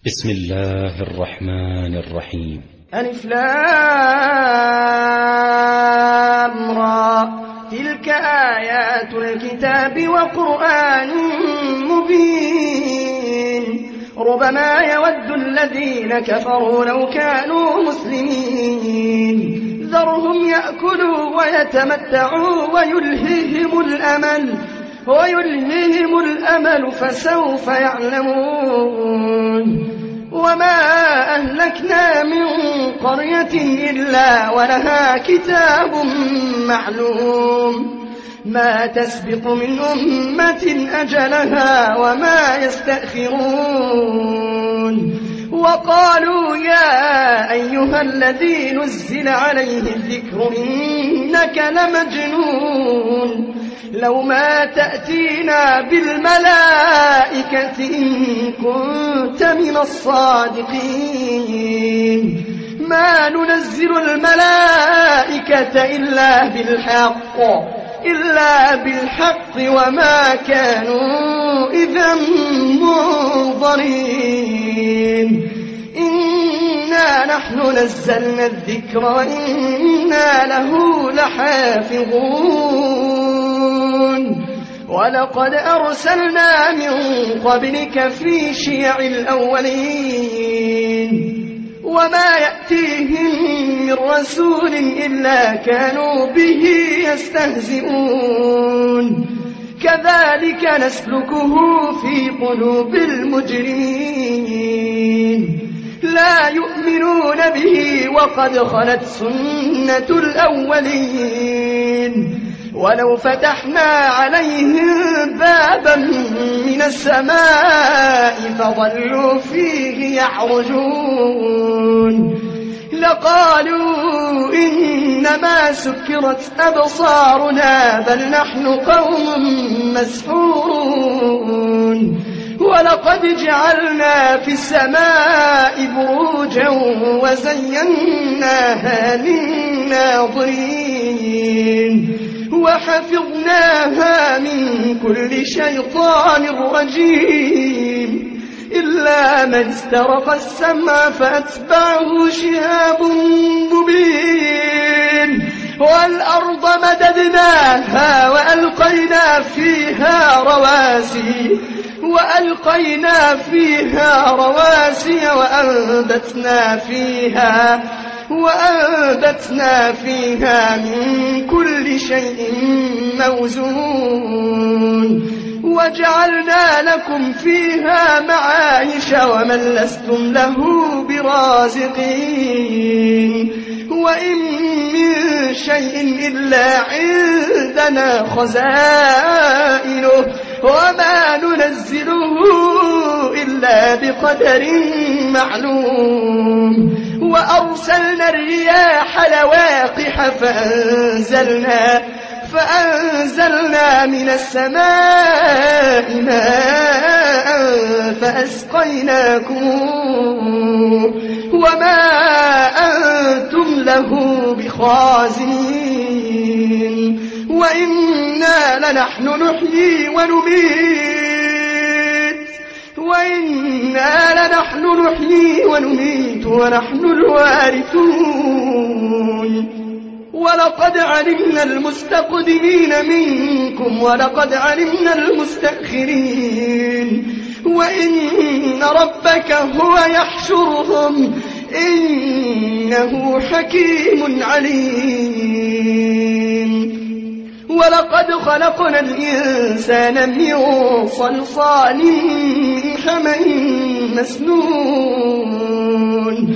بسم الله الرحمن الرحيم. ألف لام را تلك آيات الكتاب وقرآن مبين ربما يود الذين كفروا لو كانوا مسلمين ذرهم يأكلوا ويتمتعوا ويلههم الأمل فسوف يعلمون وما أهلكنا من قرية إلا ولها كتاب معلوم ما تسبق من أمة أجلها وما يستأخرون وقالوا يا أيها الذي نزل عليه الذكر إنك لمجنون لو ما تأتينا بالملائكة إن كنت من الصادقين ما ننزل الملائكة إلا بالحق وما كانوا إذا منظرين إنا نحن نزلنا الذكر وإنا له لحافظون ولقد أرسلنا من قبلك في شيع الأولين وما يأتيهم من رسول إلا كانوا به يستهزئون كذلك نسلكه في قلوب المجرمين لا يؤمنون به وقد خلت سنة الأولين ولو فتحنا عليهم بابا من السماء فظلوا فيه يعرجون لقالوا إنما سكرت أبصارنا بل نحن قوم مسحورون ولقد جعلنا في السماء بروجا وزيناها للناظرين وحفظناها من كل شيطان رجيم إلا من استرق السمع فأتبعه شهاب مبين والأرض مددناها وألقينا فيها رواسي وأنبتنا فيها من كل شيء موزون وجعلنا لكم فيها معايش ومن لستم له برازقين وإن من شيء إلا عندنا خزائنه وما ننزله إلا بقدر معلوم وأرسلنا الرياح لواقح فأنزلنا من السماء ماء فأسقيناكم وما أنتم له بخازنين وإنا لنحن نحيي ونميت ونحن الوارثون ولقد علمنا المستقدمين منكم ولقد علمنا المستأخرين وإن ربك هو يحشرهم إنه حكيم عليم ولقد خلقنا الإنسان من صلصال من حمأ مسنون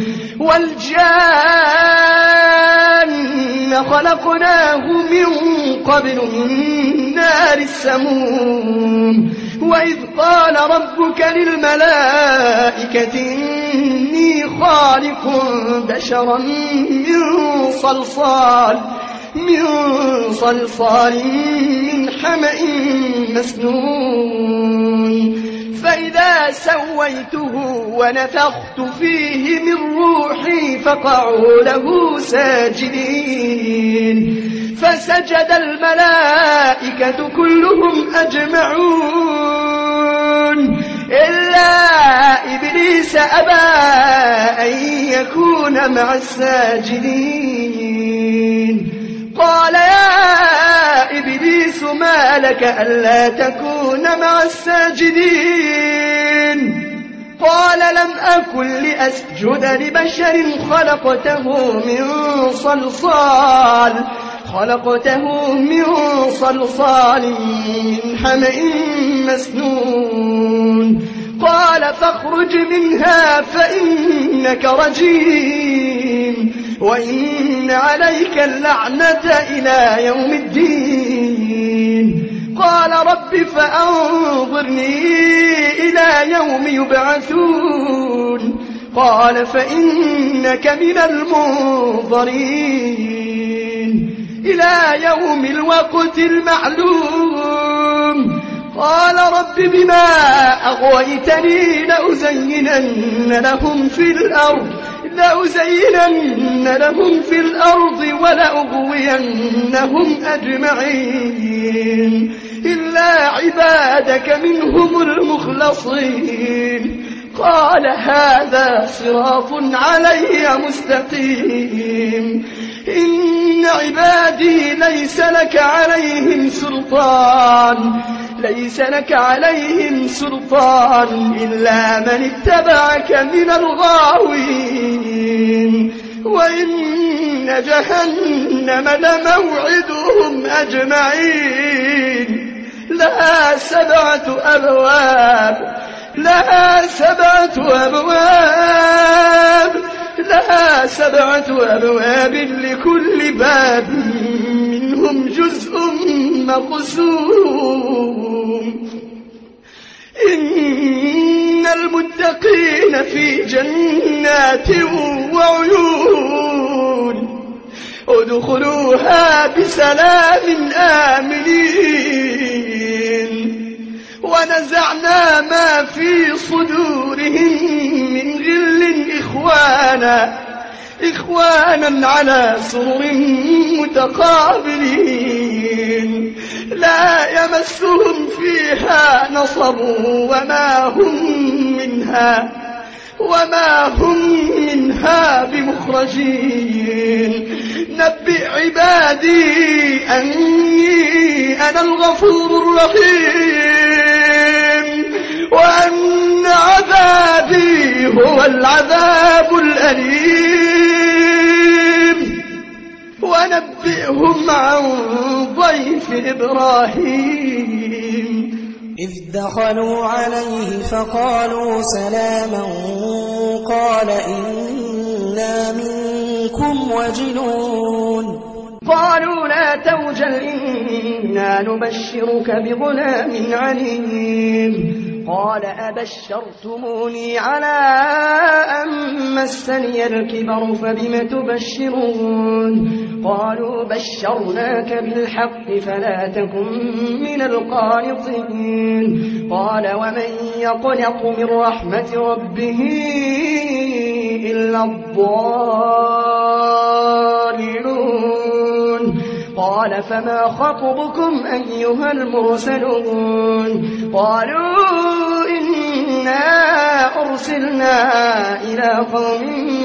والجان خلقناه من قبل من نار السموم وإذ قال ربك للملائكة إني خالق بشرا من صلصال من حمأ مسنون فإذا سويته ونفخت فيه من روحي فقعوا له ساجدين فسجد الملائكة كلهم أجمعون إلا إبليس أبى أن يكون مع الساجدين قال يا إبليس ما لك ألا تكون مع الساجدين قال لم أكن لأسجد لبشر خلقته من صلصال من حمأ مسنون قال فاخرج منها فإنك رجيم وإن عليك اللعنة إلى يوم الدين قال رب فأنظرني إلى يوم يبعثون قال فإنك من المنظرين إلى يوم الوقت المعلوم قال رب بما أغويتني لأزينن لهم في الأرض ولأغوينهم أجمعين إلا عبادك منهم المخلصين قال هذا صراط علي مستقيم إن عبادي ليس لك عليهم سلطان إلا من اتبعك من الغاوين وإن جهنم لموعدهم أجمعين لها سبعة أبواب لكل باب منهم جزء مقسوم إن المتقين في جنات وعيون ادخلوها بسلام آمنين ونزعنا ما في صدورهم من غل إخوانا على سرر متقابلين لا يمسهم فيها نصب وما هم منها بمخرجين نبئ عبادي أني أنا الغفور الرحيم وأن عذابي هو العذاب الأليم ونبئهم عن ضيف إبراهيم إذ دخلوا عليه فقالوا سلاما قال إنا منكم وجلون قالوا لا توجل إنا نبشرك بغلام عليم قال أبشرتموني على أن مسني الكبر فبم تبشرون قالوا بشرناك بالحق فلا تكن من القانطين قال ومن يقنط من رحمة ربه إلا الضالون قال فما خطبكم أيها المرسلون قالوا إنا أرسلنا إلى قوم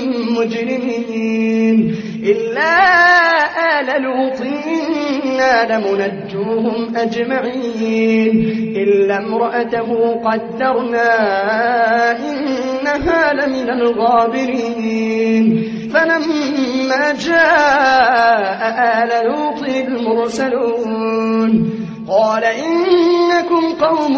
مجرمين إلا آل لوط إنا لمنجوهم أجمعين إلا امرأته قدرنا إنها لمن الغابرين فلما جاء آل لوط المرسلون قال إنكم قوم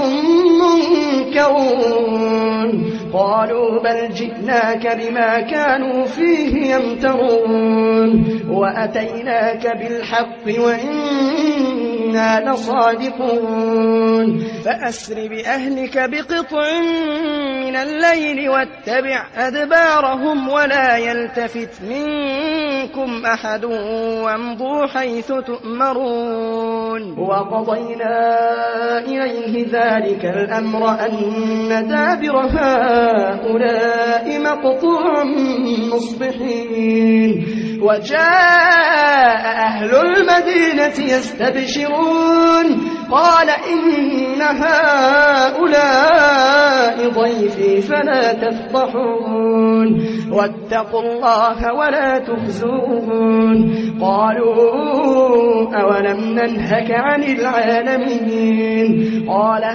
منكرون قالوا بل جئناك بما كانوا فيه يمترون وأتيناك بالحق وإنا لصادقون فأسر بأهلك بقطع من الليل واتبع أدبارهم ولا يلتفت منكم أحد وامضوا حيث تؤمرون وقضينا إليه ذلك الأمر أن دابر هؤلاء مقطوع مصبحين وجاء أهل المدينة يستبشرون قال إن هؤلاء ضيفي فلا تفضحون واتقوا الله ولا تخزون قالوا أولم ننهك عن العالمين قال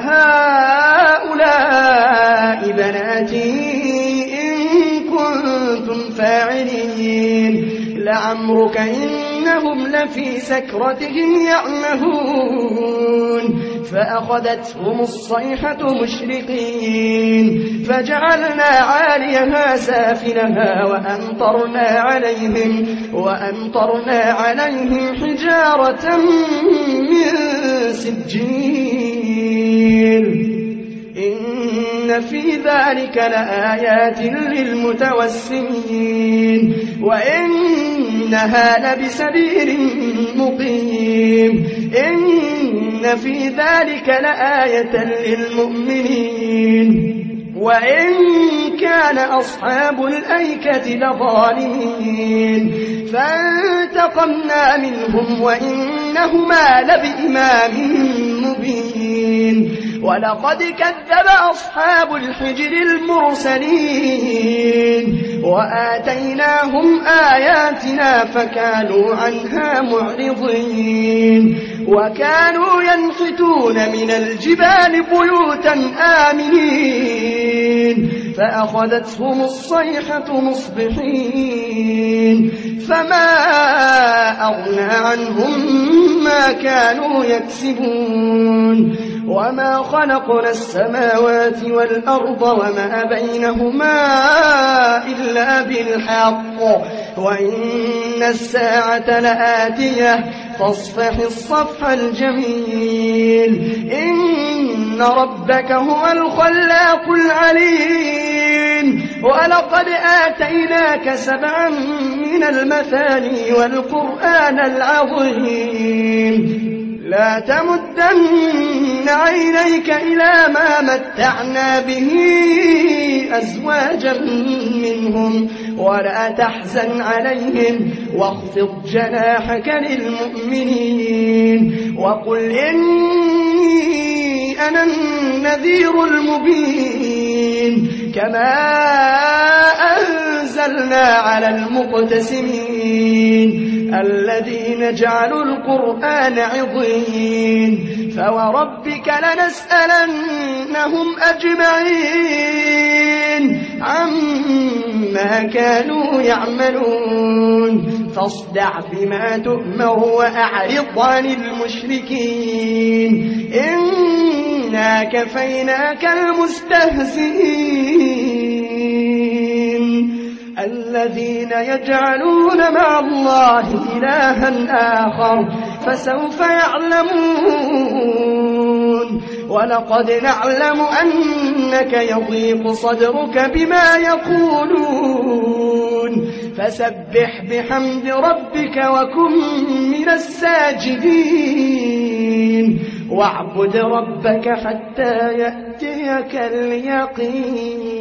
هؤلاء بناتي إن كنتم فاعلين لعمرك إنهم لفي سكرتهم يعمهون فأخذتهم الصيحة مشرقين فجعلنا عاليها سافلها وأمطرنا عليهم حجارة من سجيل إن في ذلك لآيات للمتوسمين وإنها لبسبيل مقيم إن في ذلك لآية للمؤمنين وإن كان أصحاب الأيكة لظالمين فانتقمنا منهم وإنهما لبإمام مبين ولقد كذب أصحاب الحجر المرسلين وآتيناهم آياتنا فكانوا عنها معرضين وكانوا ينحتون من الجبال بيوتا آمنين فأخذتهم الصيحة مصبحين فما أغنى عنهم ما كانوا يكسبون وما خلقنا السماوات والأرض وما بينهما إلا بالحق وإن الساعة لآتية فاصفح الصفح الجميل إن ربك هو الخلاق العليم ولقد آتيناك 7 من المثاني والقرآن العظيم لا تمدن عينيك إلى ما متعنا به أزواجا منهم ولا تحزن عليهم واخفض جناحك للمؤمنين وقل إني أنا النذير المبين كما أنزلنا على المقتسمين الذين جعلوا القرآن عضين فوربك لنسألنهم أجمعين عما كانوا يعملون فاصدع بما تؤمر وأعرض عن المشركين إنا كفيناك المستهزئين الذين يجعلون مع الله إلها آخر فسوف يعلمون ولقد نعلم أنك يضيق صدرك بما يقولون فسبح بحمد ربك وكن من الساجدين واعبد ربك حتى يأتيك اليقين